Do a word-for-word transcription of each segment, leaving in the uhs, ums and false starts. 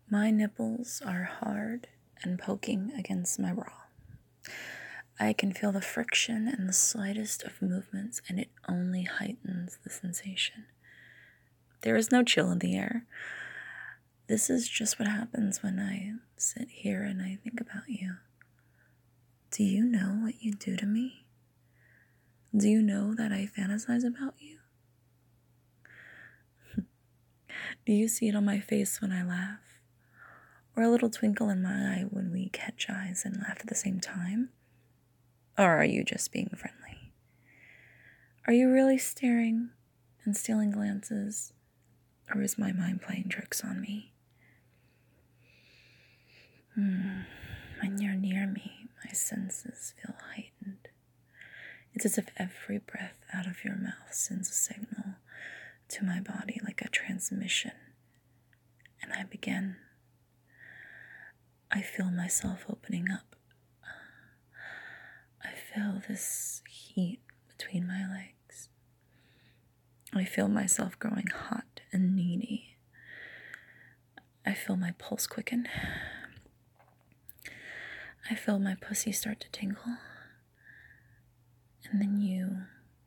My nipples are hard and poking against my bra. I can feel the friction and the slightest of movements, and it only heightens the sensation. There is no chill in the air. This is just what happens when I sit here and I think about you. Do you know what you do to me? Do you know that I fantasize about you? Do you see it on my face when I laugh? Or a little twinkle in my eye when we catch eyes and laugh at the same time? Or are you just being friendly? Are you really staring and stealing glances? Or is my mind playing tricks on me? Hmm. When you're near me, my senses feel heightened. It's as if every breath out of your mouth sends a signal to my body like a transmission. And I begin. I feel myself opening up. I feel this heat between my legs. I feel myself growing hot and needy. I feel my pulse quicken. I feel my pussy start to tingle. And then you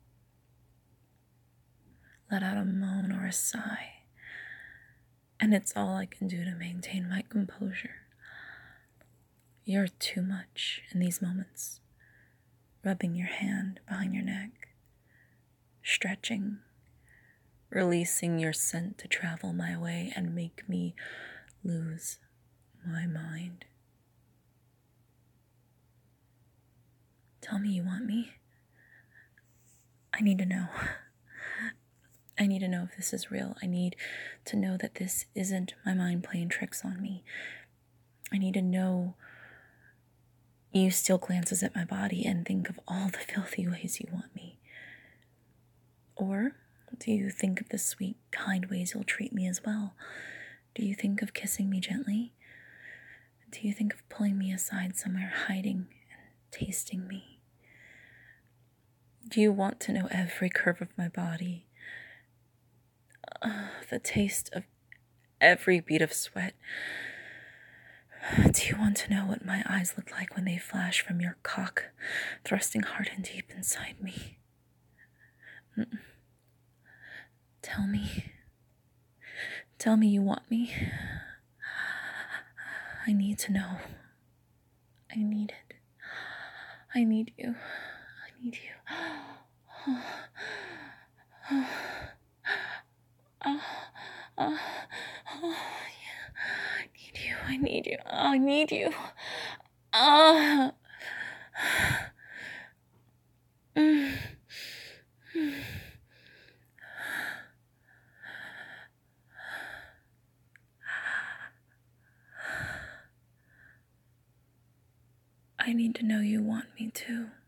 let out a moan or a sigh. And it's all I can do to maintain my composure. You're too much in these moments. Rubbing your hand behind your neck. Stretching. Releasing your scent to travel my way and make me lose my mind. Tell me you want me. I need to know. I need to know if this is real. I need to know that this isn't my mind playing tricks on me. I need to know you steal glances at my body and think of all the filthy ways you want me. Or do you think of the sweet, kind ways you'll treat me as well? Do you think of kissing me gently? Do you think of pulling me aside somewhere, hiding and tasting me? Do you want to know every curve of my body? Uh, the taste of every bead of sweat? Do you want to know what my eyes look like when they flash from your cock, thrusting hard and deep inside me? Mm-mm. Tell me. Tell me you want me. I need to know. I need it. I need you. I need you. Oh, oh, oh, oh, oh, yeah. I need you. I need you. Oh, I need you. Oh. Mm. Mm. I need to know you want me too.